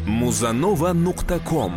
Muzanova.com.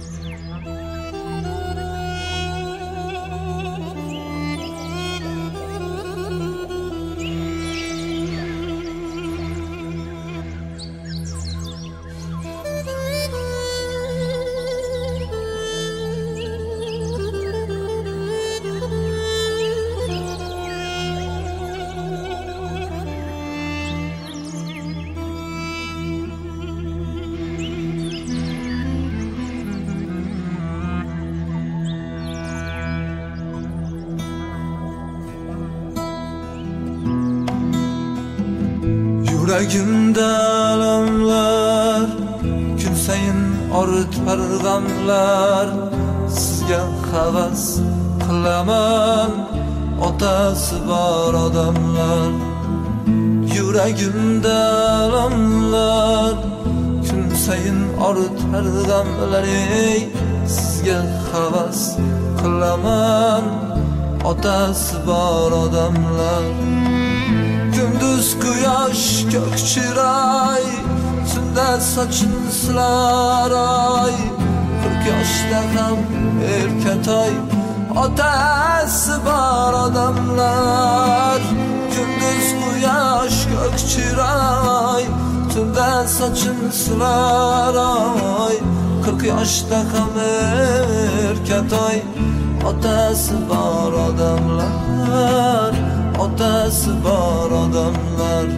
Yuragimda alamlar, kun sayin ortar g'amlar. Sizga havas qilaman, otasi bor odamlar. Yuragimda alamlar, kun sayin ortar g'amlar. Sizga havas qilaman, otasi bor odamlar. Gündüz quyosh ko'k chiroy, tunda sochim silar oy. 40 yoshda ham erkatoy, otasi bor odamlar. Gündüz quyosh ko'k chiroy, tunda sochim silar oy. 40 yoshda ham erkatoy, otasi bor odamlar. Otasi bor odamlar.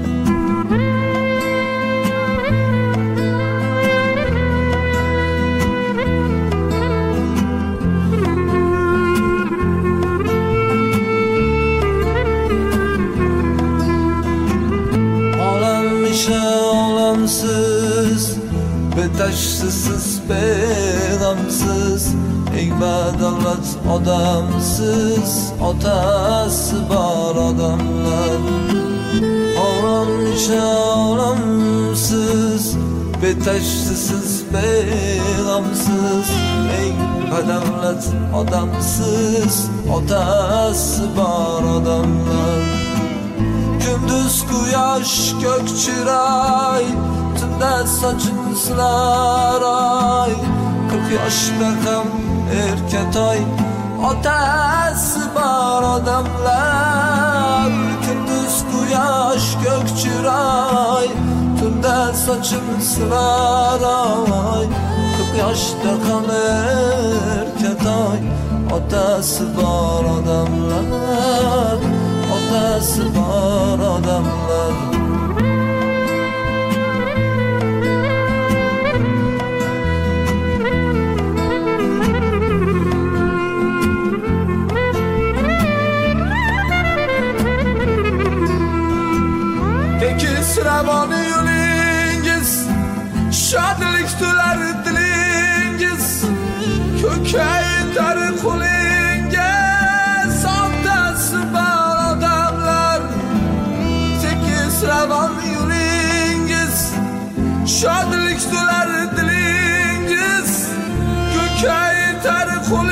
Olam isha olamsiz, betashsiz beg'amsiz, eng badavlat odamsiz, otasi bor odamlar. Olam isha olamsiz, betashsiz beg'amsiz, eng badavlat odamsiz, otasi bor odamlar. Gündüz quyosh ko'k chiroy, tunda sochim silar oy. 40 yoshda ham erkatoy, otasi bor odamlar. Gündüz quyosh ko'k chiroy, tunda sochim silar oy. 40 yoshda ham erkatoy, otasi bor odamlar. Otasi bor odamlar. Tekis ravoni yo'lingiz, shodlik to'lar dilingiz, ko'kaytar qo'lingiz, otasi bor odamlar. Tekis ravoni yo'lingiz, shodlik to'lar dilingiz, ko'kaytar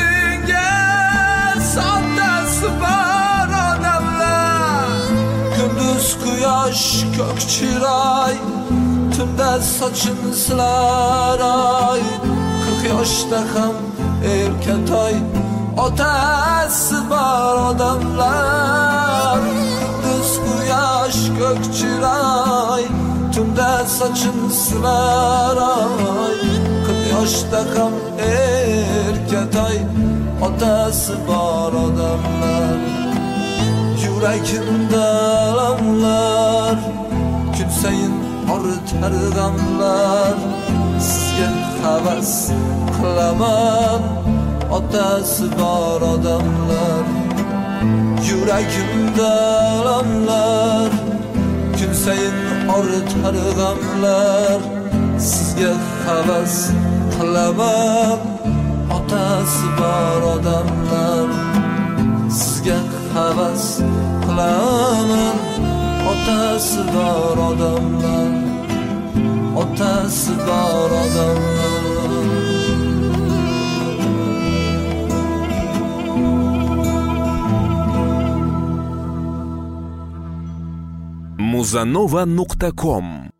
qo'lingiz, otasi bor odamlar. Gündüz quyosh ko'k chiroy, tunda sochim silar oy. 40 yoshda ham erkatoy, otasi bor odamlar. Gündüz quyosh ko'k chiroy, tunda sochim silar oy. 40 yoshda ham erkatoy, otasi bor odamlar. Yuragimda alamlar, kun sayin ortar g'amlar. Sizga havas qilaman, otasi bor odamlar. Yuragimda alamlar, kun sayin ortar g'amlar. Sizga havas qilaman, otasi bor odamlar. Sizga havas qilaman, otasi bor odamlar. Otasi bor odamlar. Muzanova.com